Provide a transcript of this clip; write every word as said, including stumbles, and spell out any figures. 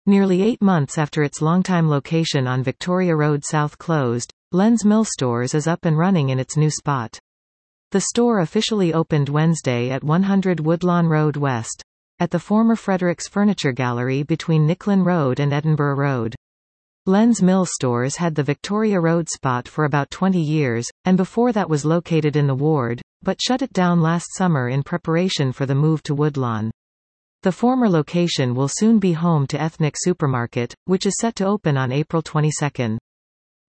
Nearly eight months after its longtime location on Victoria Road South closed, Len's Mill Stores is up and running in its new spot. The store officially opened Wednesday at one hundred Woodlawn Road West, at the former Fredericks Furniture Gallery between Nicklin Road and Edinburgh Road. Len's Mill Stores had the Victoria Road spot for about twenty years, and before that was located in the ward, but shut it down last summer in preparation for the move to Woodlawn. The former location will soon be home to Ethnic Supermarket, which is set to open on April twenty-second.